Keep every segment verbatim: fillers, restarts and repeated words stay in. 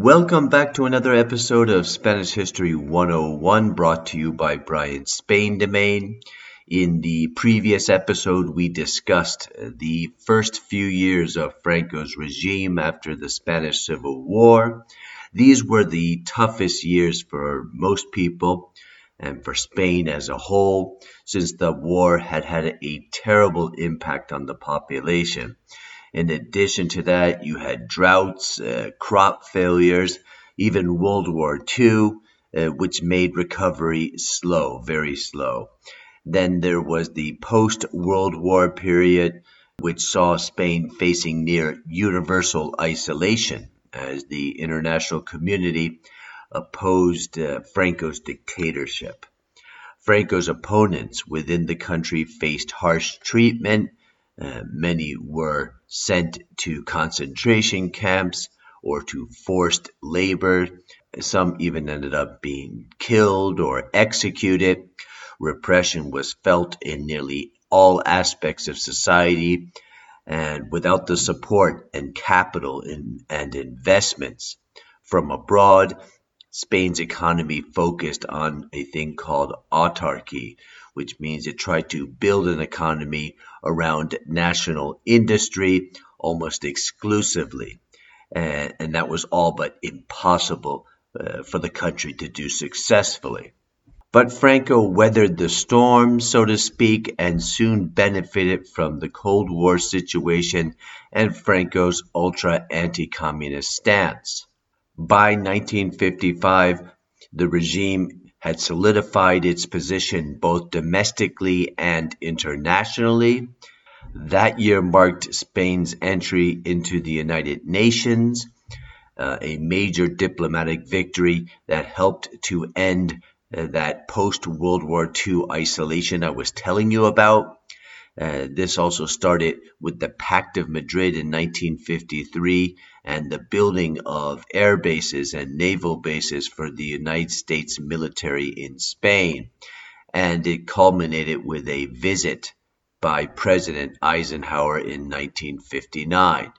Welcome back to another episode of Spanish History one oh one, brought to you by Brian Spain Domain. In the previous episode, we discussed the first few years of Franco's regime after the Spanish Civil War. These were the toughest years for most people and for Spain as a whole, since the war had had a terrible impact on the population. In addition to that, you had droughts, uh, crop failures, even World War Two, uh, which made recovery slow, very slow. Then there was the post-World War period, which saw Spain facing near universal isolation as the international community opposed uh, Franco's dictatorship. Franco's opponents within the country faced harsh treatment. Uh, many were sent to concentration camps or to forced labor. Some even ended up being killed or executed. Repression was felt in nearly all aspects of society, and without the support and capital in, and investments from abroad, Spain's economy focused on a thing called autarky, which means it tried to build an economy around national industry almost exclusively. And, and that was all but impossible uh, for the country to do successfully. But Franco weathered the storm, so to speak, and soon benefited from the Cold War situation and Franco's ultra anti-communist stance. By nineteen fifty-five, the regime had solidified its position both domestically and internationally. That year marked Spain's entry into the United Nations, uh, a major diplomatic victory that helped to end uh, that post-World War Two isolation I was telling you about. Uh, this also started with the Pact of Madrid in nineteen fifty-three and the building of air bases and naval bases for the United States military in Spain. And it culminated with a visit by President Eisenhower in nineteen fifty-nine.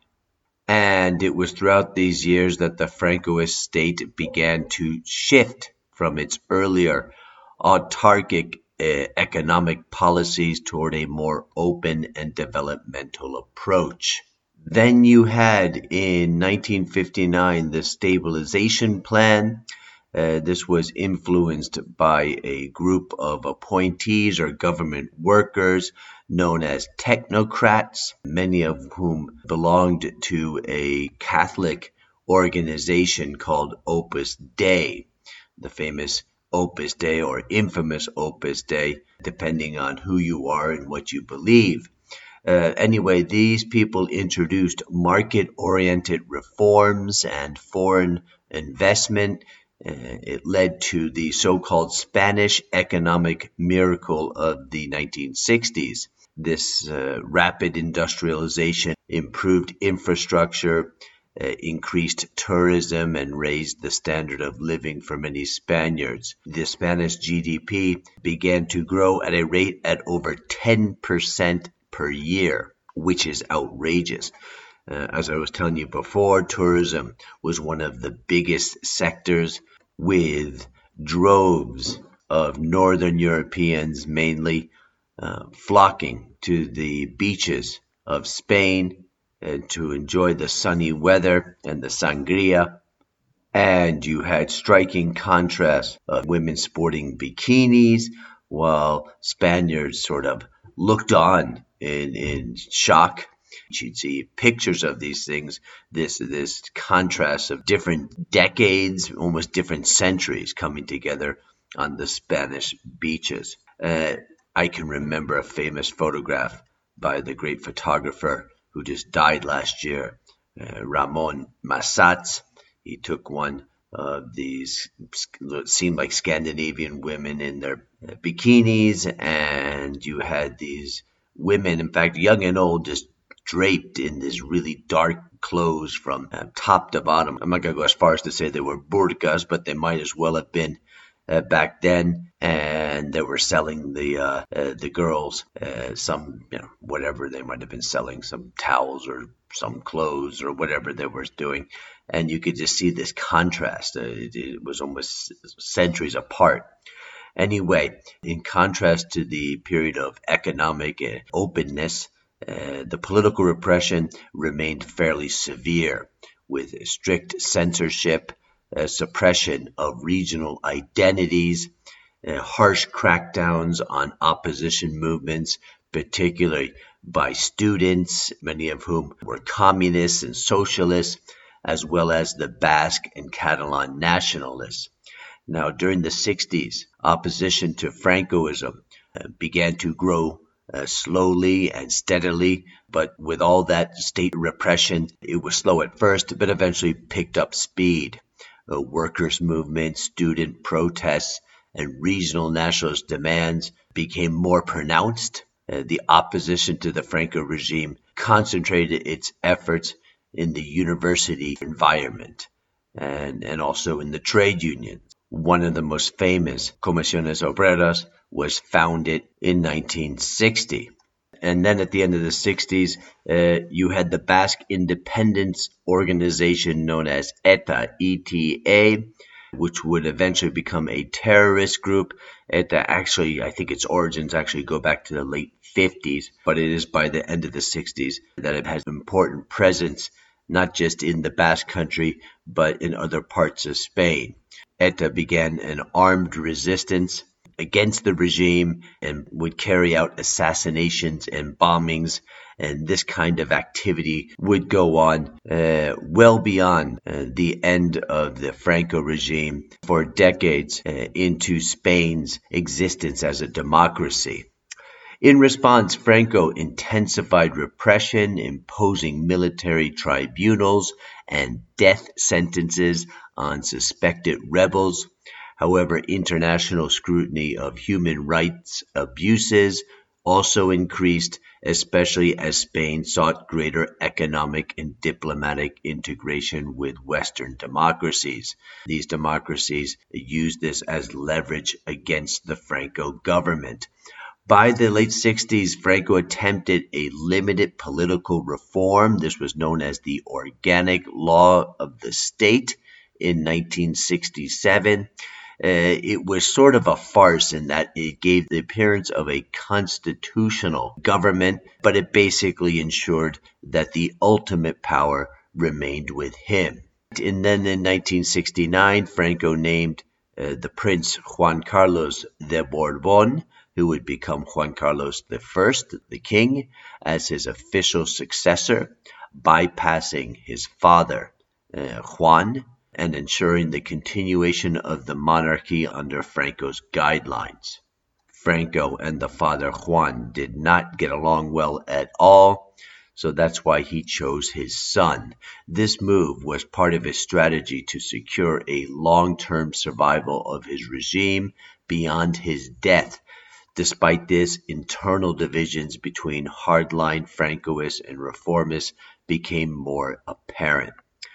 And it was throughout these years that the Francoist state began to shift from its earlier autarkic uh, economic policies toward a more open and developmental approach. Then you had in nineteen fifty-nine the Stabilization Plan. Uh, this was influenced by a group of appointees or government workers known as technocrats, many of whom belonged to a Catholic organization called Opus Dei, the famous Opus Dei or infamous Opus Dei, depending on who you are and what you believe. Uh, anyway, these people introduced market-oriented reforms and foreign investment. Uh, it led to the so-called Spanish economic miracle of the nineteen sixties. This uh, rapid industrialization improved infrastructure, uh, increased tourism, and raised the standard of living for many Spaniards. The Spanish G D P began to grow at a rate at over ten percent per year, which is outrageous. Uh, as I was telling you before, tourism was one of the biggest sectors, with droves of Northern Europeans mainly uh, flocking to the beaches of Spain and to enjoy the sunny weather and the sangria. And you had striking contrast of women sporting bikinis while Spaniards sort of looked on in, in shock. You'd see pictures of these things, this this contrast of different decades, almost different centuries coming together on the Spanish beaches. Uh, I can remember a famous photograph by the great photographer who just died last year, uh, Ramon Massats. He took one of these, it seemed like Scandinavian women in their bikinis, and you had these women, in fact, young and old, just draped in this really dark clothes from uh, top to bottom. I'm not going to go as far as to say they were burqas, but they might as well have been uh, back then. And and they were selling the uh, uh, the girls uh, some, you know, whatever they might have been selling, some towels or some clothes or whatever they were doing. And you could just see this contrast. Uh, it, it was almost centuries apart. Anyway, in contrast to the period of economic uh, openness, uh, the political repression remained fairly severe, with strict censorship, uh, suppression of regional identities, uh, harsh crackdowns on opposition movements, particularly by students, many of whom were communists and socialists, as well as the Basque and Catalan nationalists. Now, during the sixties, opposition to Francoism uh, began to grow uh, slowly and steadily, but with all that state repression, it was slow at first, but eventually picked up speed. Uh, workers' movements, student protests, and regional nationalist demands became more pronounced. Uh, the opposition to the Franco regime concentrated its efforts in the university environment and, and also in the trade unions. One of the most famous, Comisiones Obreras, was founded in nineteen sixty. And then at the end of the sixties, uh, you had the Basque Independence Organization known as ETA, E T A, which would eventually become a terrorist group. ETA actually, I think its origins actually go back to the late fifties, but it is by the end of the sixties that it has an important presence, not just in the Basque Country, but in other parts of Spain. ETA began an armed resistance against the regime and would carry out assassinations and bombings, and this kind of activity would go on uh, well beyond uh, the end of the Franco regime for decades uh, into Spain's existence as a democracy. In response, Franco intensified repression, imposing military tribunals and death sentences on suspected rebels. However, international scrutiny of human rights abuses also increased, especially as Spain sought greater economic and diplomatic integration with Western democracies. These democracies used this as leverage against the Franco government. By the late sixties, Franco attempted a limited political reform. This was known as the Organic Law of the State in nineteen sixty-seven. Uh, it was sort of a farce in that it gave the appearance of a constitutional government, but it basically ensured that the ultimate power remained with him. And then in nineteen sixty-nine, Franco named uh, the Prince Juan Carlos de Borbón, who would become Juan Carlos the First, the king, as his official successor, bypassing his father, uh, Juan, and ensuring the continuation of the monarchy under Franco's guidelines. Franco and the father Juan did not get along well at all, so that's why he chose his son. This move was part of his strategy to secure a long-term survival of his regime beyond his death. Despite this, internal divisions between hardline Francoists and reformists became more apparent.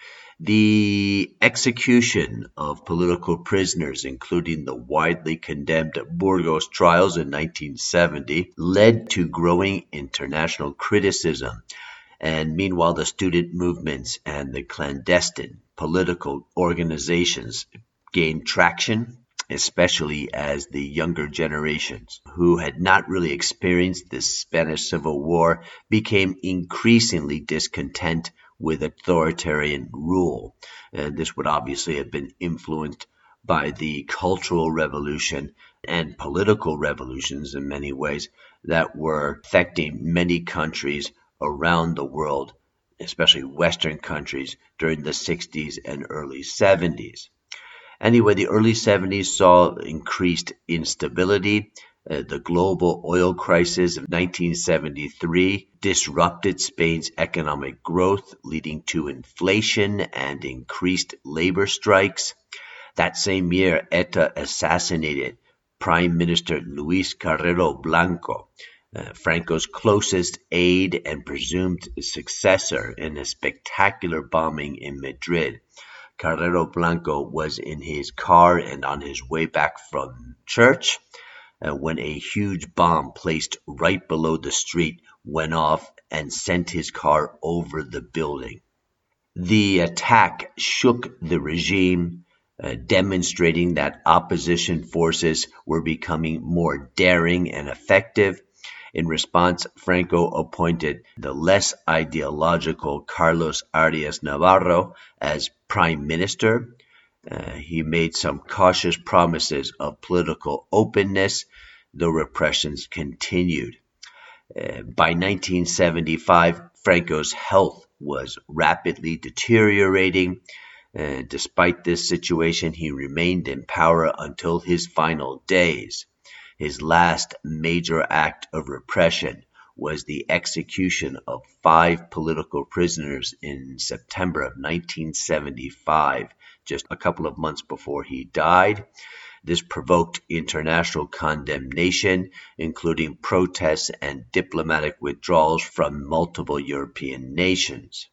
The execution of political prisoners, including the widely condemned Burgos trials in nineteen seventy, led to growing international criticism. And meanwhile, the student movements and the clandestine political organizations gained traction, especially as the younger generations, who had not really experienced the Spanish Civil War, became increasingly discontent with authoritarian rule. And this would obviously have been influenced by the Cultural Revolution and political revolutions in many ways that were affecting many countries around the world, especially Western countries, during the sixties and early seventies. Anyway, the early seventies saw increased instability. Uh, the global oil crisis of nineteen seventy-three disrupted Spain's economic growth, leading to inflation and increased labor strikes. That same year, ETA assassinated Prime Minister Luis Carrero Blanco, uh, Franco's closest aide and presumed successor, in a spectacular bombing in Madrid. Carrero Blanco was in his car and on his way back from church. uh, when a huge bomb placed right below the street went off and sent his car over the building. The attack shook the regime, uh, demonstrating that opposition forces were becoming more daring and effective. In response, Franco appointed the less ideological Carlos Arias Navarro as prime minister. Uh, he made some cautious promises of political openness, though repressions continued. Uh, by nineteen seventy-five, Franco's health was rapidly deteriorating. Uh, despite this situation, he remained in power until his final days. His last major act of repression was the execution of five political prisoners in September of nineteen seventy-five, just a couple of months before he died. This provoked international condemnation, including protests and diplomatic withdrawals from multiple European nations.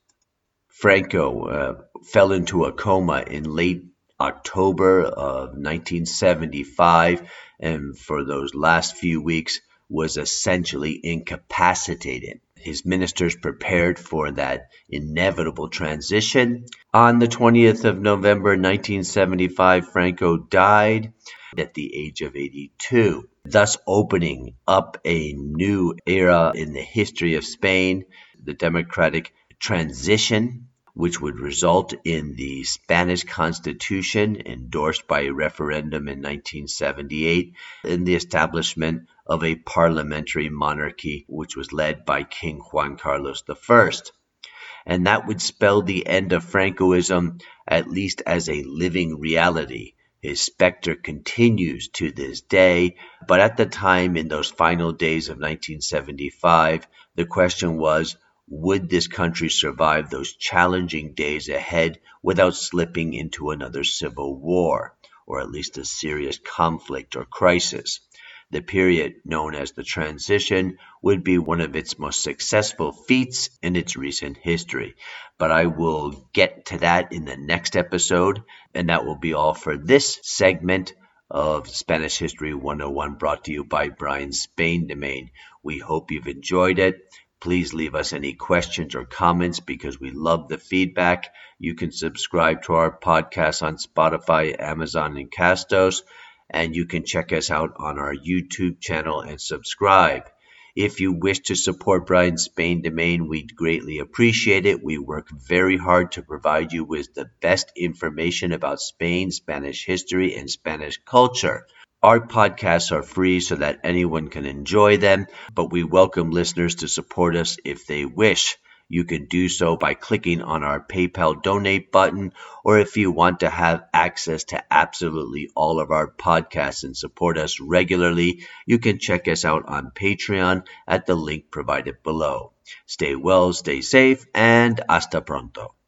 Franco uh, fell into a coma in late October of nineteen seventy-five, and for those last few weeks was essentially incapacitated. His ministers prepared for that inevitable transition. On the twentieth of November nineteen seventy-five, Franco died at the age of eighty-two, thus opening up a new era in the history of Spain, the democratic transition, which would result in the Spanish Constitution, endorsed by a referendum in nineteen seventy-eight, and the establishment of a parliamentary monarchy, which was led by King Juan Carlos the First. And that would spell the end of Francoism, at least as a living reality. His specter continues to this day, but at the time, in those final days of nineteen seventy-five, the question was, would this country survive those challenging days ahead without slipping into another civil war, or at least a serious conflict or crisis? The period known as the transition would be one of its most successful feats in its recent history. But I will get to that in the next episode, and that will be all for this segment of Spanish History one oh one, brought to you by Brian Spain-Demain. We hope you've enjoyed it. Please leave us any questions or comments because we love the feedback. You can subscribe to our podcast on Spotify, Amazon, and Castos, and you can check us out on our YouTube channel and subscribe. If you wish to support Brian Spain-Demain, we'd greatly appreciate it. We work very hard to provide you with the best information about Spain, Spanish history, and Spanish culture. Our podcasts are free so that anyone can enjoy them, but we welcome listeners to support us if they wish. You can do so by clicking on our PayPal donate button, or if you want to have access to absolutely all of our podcasts and support us regularly, you can check us out on Patreon at the link provided below. Stay well, stay safe, and hasta pronto.